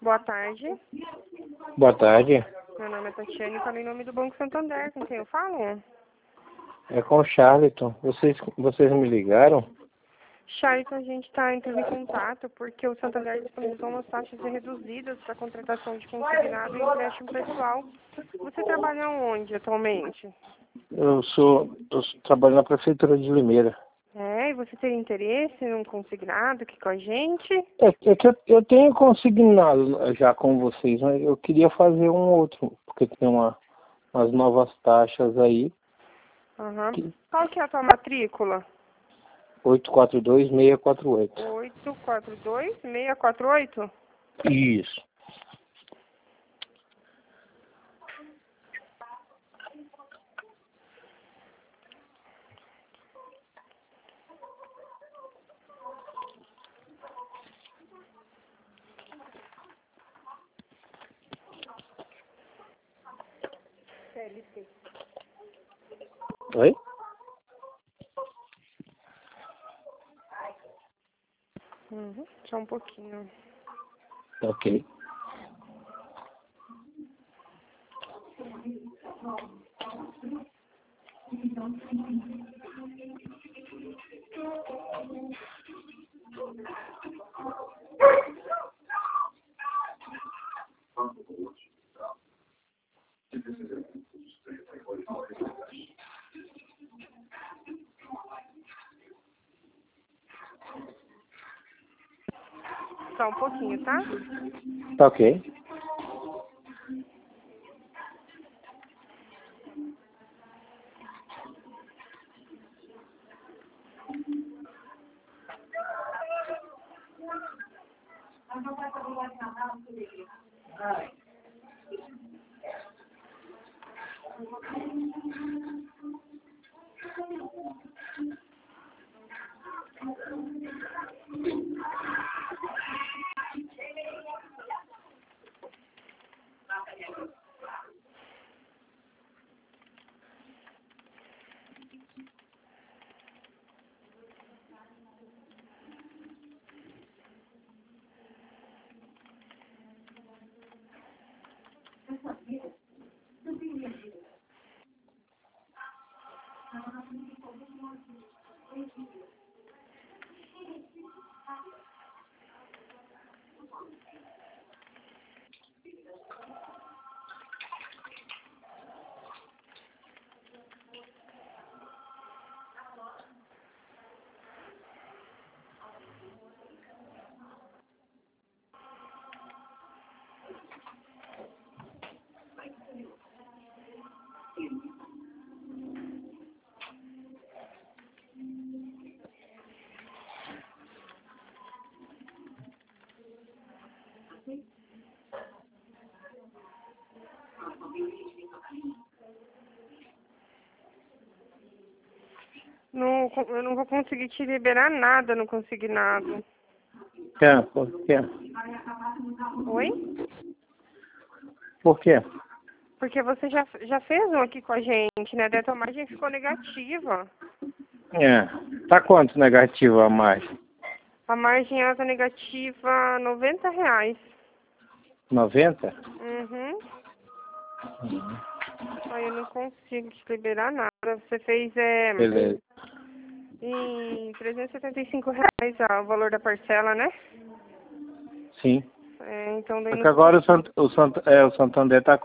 Boa tarde. Boa tarde. Meu nome é Tatiane e falo em nome do Banco Santander. Com quem eu falo? É com o Charlton. Vocês me ligaram? Charlton, a gente está entrando em contato porque o Santander disponibilizou umas taxas reduzidas para contratação de consignado e empréstimo pessoal. Você trabalha onde atualmente? Eu trabalho na Prefeitura de Limeira. E você tem interesse num consignado aqui com a gente? É que eu tenho consignado já com vocês, mas eu queria fazer um outro, porque tem umas novas taxas aí. Uhum. Qual que é a tua matrícula? 842648. 842648? Isso. CLT. Oi? Só um pouquinho. Ok. Só um pouquinho, tá? Tá ok. Não, eu não vou conseguir te liberar nada no consignado. Por quê? Oi? Por quê? Porque você já fez um aqui com a gente, né? Daí a tua margem ficou negativa. Tá quanto negativo a mais? A margem alta negativa, R$ 90. 90? Uhum. Aí eu não consigo te liberar nada. Você fez Beleza. em R$ 375 o valor da parcela, né? Sim. Então daí Só não... que agora o Santander tá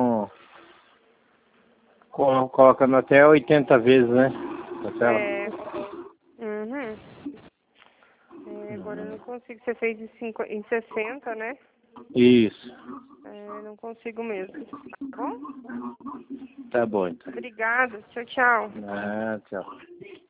colocando até 80 vezes, né? Parcela. Uhum. Agora eu não consigo. Você fez em 60, né? Isso. Não consigo mesmo. Tá bom? Tá bom, então. Obrigada. Tchau, tchau. Tchau.